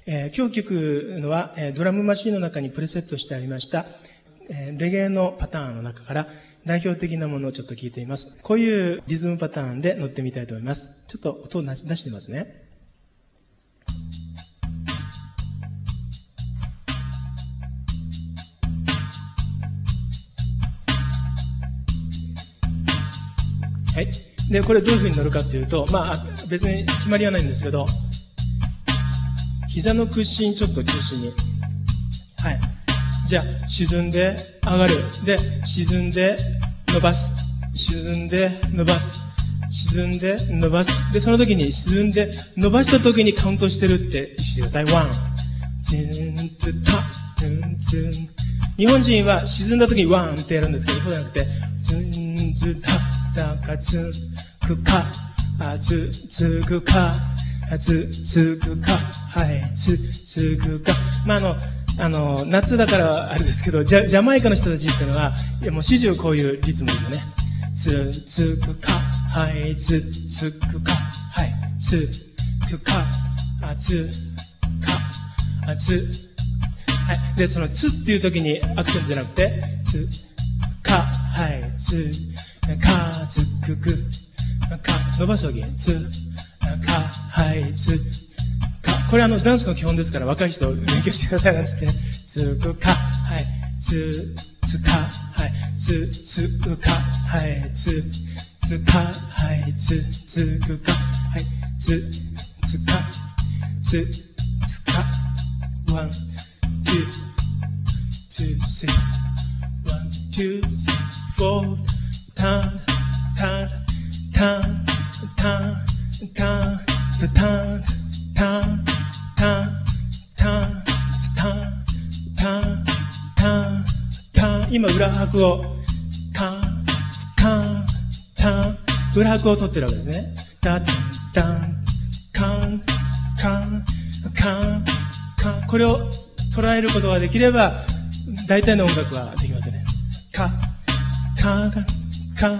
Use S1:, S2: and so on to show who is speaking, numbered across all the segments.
S1: 今日聞くのは、ドラムマシンの中にプレセットしてありました、レゲエのパターンの中から代表的なものをちょっと聞いています。こういうリズムパターンで乗ってみたいと思います。ちょっと音を出してみますね。はい。で、これどういう風に乗るかっていうと、別に決まりはないんですけど、膝の屈伸ちょっと中心に。はい。じゃあ、沈んで、上がる。で、沈んで、伸ばす。沈んで、伸ばす。沈んで、伸ばす。で、その時に沈んで、伸ばした時にカウントしてるって意識してください。ワン。ツン、ツ、タ、ツン、ツン。日本人は沈んだ時にワンってやるんですけど、そうじゃなくて、ツン、ツ、タ、タ、カ、ツン、くか、あ、つ、つくか、あ、つ、つくか、はい、つ、つくか。夏だからあれですけど、ジャマイカの人たちっていうのは、もう始終こういうリズムですよね。つ、つくか、はい、つ、つくか、はい、つ、つか、あ、つ、か、あ、つ、はい。で、そのつっていう時にアクセントじゃなくて、つ、か、はい、つ、か、つくく、か、伸ばす時に、つ、か、はい、つ、か。これダンスの基本ですから若い人勉強してくださいなんつって、つくか、はい、つ、つか、はい、つ、つくか、はい、つ、つか、はい、つ、つくか、はい、つ、つか、つ、つか、ワン、ツー、ツー、スリー、ワン、ツー、スリー、フォー、タン、タン、タン、タン、タン、タン、タン、タン、タン、タン、タン、タン、タン。今、裏拍を、カン、カン、タン、裏拍を取ってるわけですね。タン、タン、カン、カン、カン、カン。これを捉えることができれば、大体の音楽はできますよね。カ、カ、カ、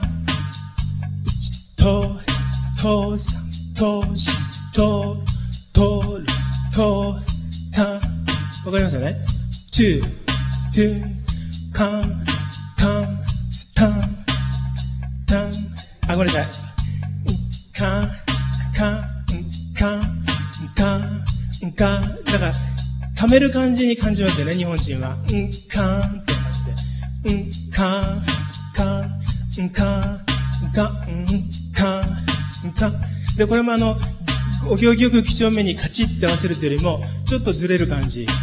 S1: ト、ト、サ、ト、シ、ト、ト、ト、タン。わかりますよね。トゥ、トゥ、カン、カン、タン、タン。あ、ごめんなさい。カン、カン、カン、カン、カン。だから、溜める感じに感じますよね、日本人は。カンって感じで。カン、カン、カン、カン、カン、カン。で、これもお行儀よく几帳面にカチッって合わせるというよりも、ちょっとずれる感じ。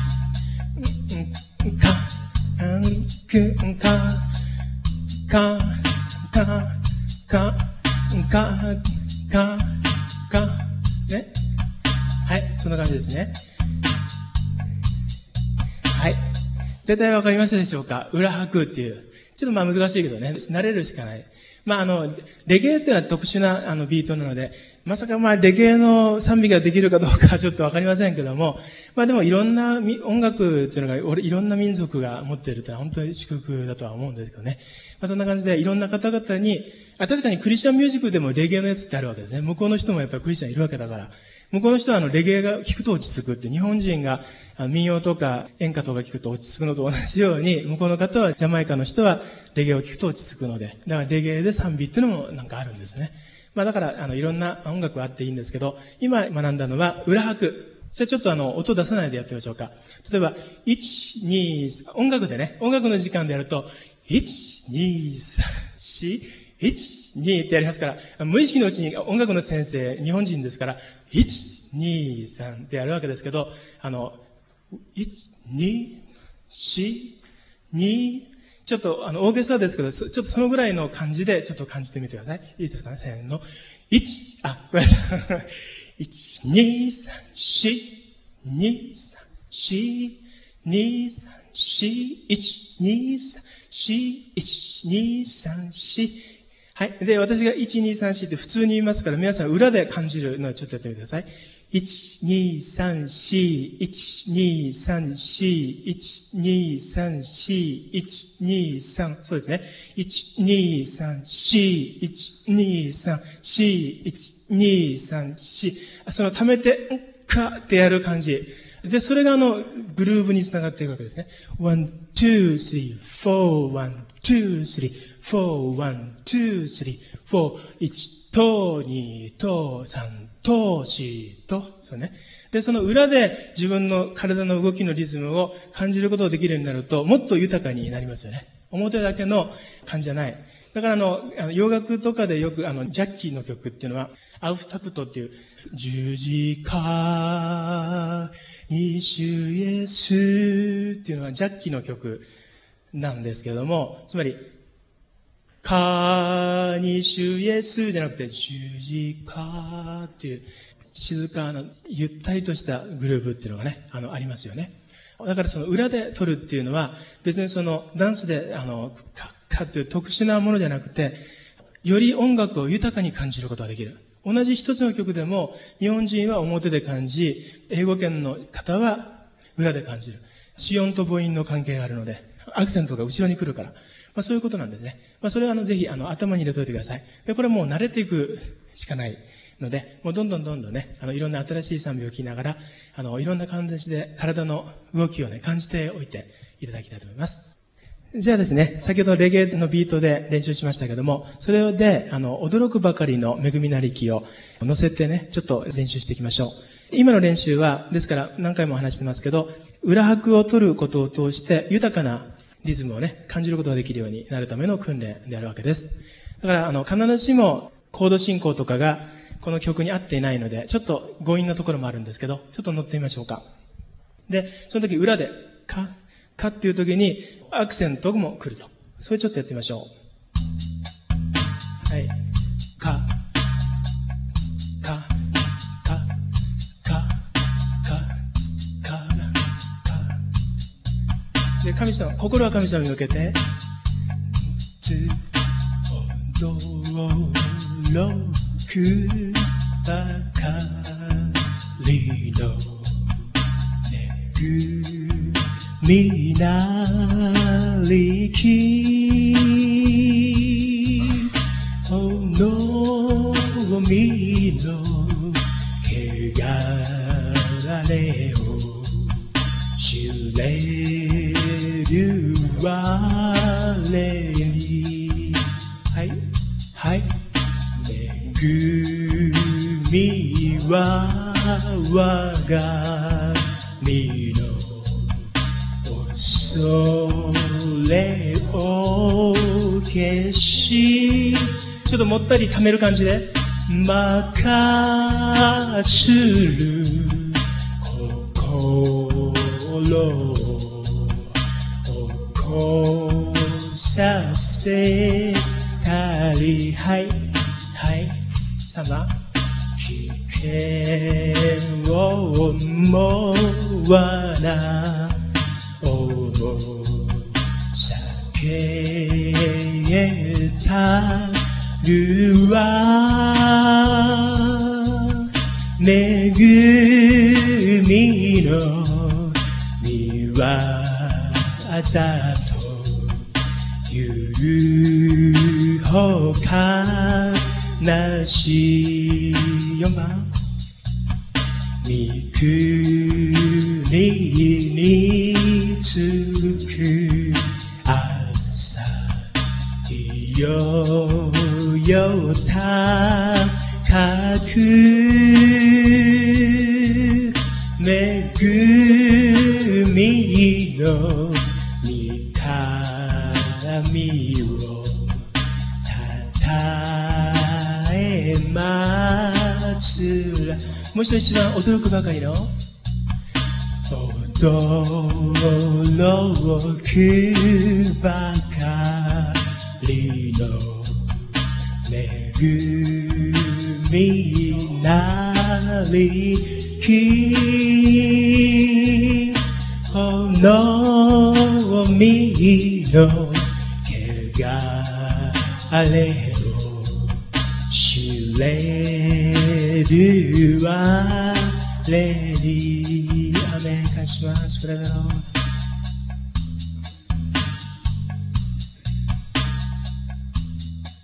S1: カン、クン、カン、カン、カン、カン、カン、カン、カン。ね。はい、そんな感じですね。はい。大体わかりましたでしょうか？裏拍っていう。ちょっと難しいけどね、慣れるしかない。レゲエっていうのは特殊なビートなので、まさかレゲエの賛美ができるかどうかはちょっとわかりませんけども、でもいろんな音楽っていうのが、いろんな民族が持っているというのは本当に祝福だとは思うんですけどね。そんな感じでいろんな方々に、確かにクリスチャンミュージックでもレゲエのやつってあるわけですね。向こうの人もやっぱりクリスチャンいるわけだから。向こうの人はレゲエが聞くと落ち着くって、日本人が民謡とか演歌とか聞くと落ち着くのと同じように、向こうの方は、ジャマイカの人はレゲエを聞くと落ち着くので、だからレゲエで賛美っていうのもあるんですね。だからいろんな音楽があっていいんですけど、今学んだのは裏拍。それちょっと音出さないでやってみましょうか。例えば、1、2、3、音楽でね、音楽の時間でやると、1、2、3、4、1、2ってやりますから、無意識のうちに音楽の先生、日本人ですから、1、2、3ってやるわけですけど、1、2、4、2、ちょっとオーケストラですけど、ちょっとそのぐらいの感じでちょっと感じてみてください。いいですかね？せーの。ごめんなさい。1、2、3、4、2、3、4、2、3、4、1、2、3、4、1、2、3、4。はい。で、私が1、2、3、4って普通に言いますから、皆さん裏で感じるのをちょっとやってみてください。1、2、3、4、1、2、3、4、1、2、3、4、1、2、3、そうですね。1、2、3、4、1、2、3、4、1、2、3、4。その溜めて、かってやる感じ。 で、それがグルーブにつながっていくわけですね。1、2、3、4、1、2、3、4、1、2、3、4、1、と、2、と、3、と、4、と、そうね。で、その裏で自分の体の動きのリズムを感じることができるようになると、もっと豊かになりますよね。表だけの感じじゃない。だから洋楽とかでよくジャッキーの曲っていうのは、アウフタプトっていう、十字架に主イエスっていうのはジャッキーの曲なんですけども、つまり、かに主イエスじゃなくて、十字架っていう、静かな、ゆったりとしたグルーブっていうのがね、ありますよね。だからその裏で撮るっていうのは、別にダンスで、かっていう特殊なものじゃなくて、より音楽を豊かに感じることができる。同じ一つの曲でも、日本人は表で感じ、英語圏の方は裏で感じる。子音と母音の関係があるので、アクセントが後ろに来るから。そういうことなんですね。それはぜひ頭に入れておいてください。で、これはもう慣れていくしかないので、もうどんどんね、いろんな新しい賛美を聴きながら、いろんな感じで体の動きをね、感じておいていただきたいと思います。じゃあですね、先ほどレゲエのビートで練習しましたけども、それで、驚くばかりの恵みなりきを乗せてね、ちょっと練習していきましょう。今の練習は、ですから何回も話してますけど、裏拍を取ることを通して豊かなリズムをね、感じることができるようになるための訓練であるわけです。だから、必ずしもコード進行とかがこの曲に合っていないので、ちょっと強引なところもあるんですけど、ちょっと乗ってみましょうか。で、その時裏で、かっていう時にアクセントも来ると。それちょっとやってみましょう。はい。か。で、神様、心は神様に向けて、驚くばかりの恵みなりき好みの汚れを知れる我にはいはい恵みは我が身の恐れを消しちょっともったり溜める感じで任する心を起こさせたりはいはい3番危険を思わな避けたるは恵みの御業というほかなし4番御国につく朝いよよ高く恵みの御神をたたえますらもう一度驚くばかりの驚くばかりの恵みなりき好みの汚れを知れる我にアメン感謝しますブラザー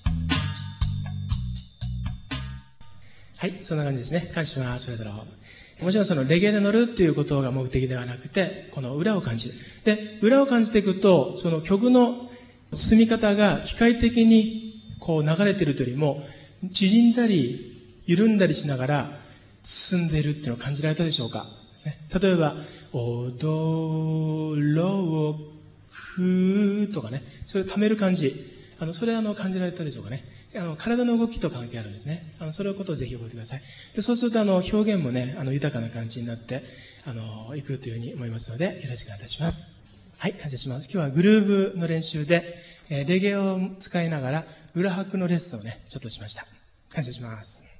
S1: はい、そんな感じですね。感謝します。それではもちろんそのレゲエで乗るっていうことが目的ではなくて、この裏を感じる。で、裏を感じていくと、その曲の進み方が機械的にこう流れているというよりも、縮んだり、緩んだりしながら進んでいるっていうのを感じられたでしょうか。例えば、踊ろうとかね、それを溜める感じ。それ感じられたでしょうかね。体の動きと関係あるんですね。それをことをぜひ覚えてください。で、そうすると表現もね、豊かな感じになって、いくというふうに思いますので、よろしくお願いいたします。はい、感謝します。今日はグルーブの練習で、レゲエを使いながら、裏拍のレッスンをね、ちょっとしました。感謝します。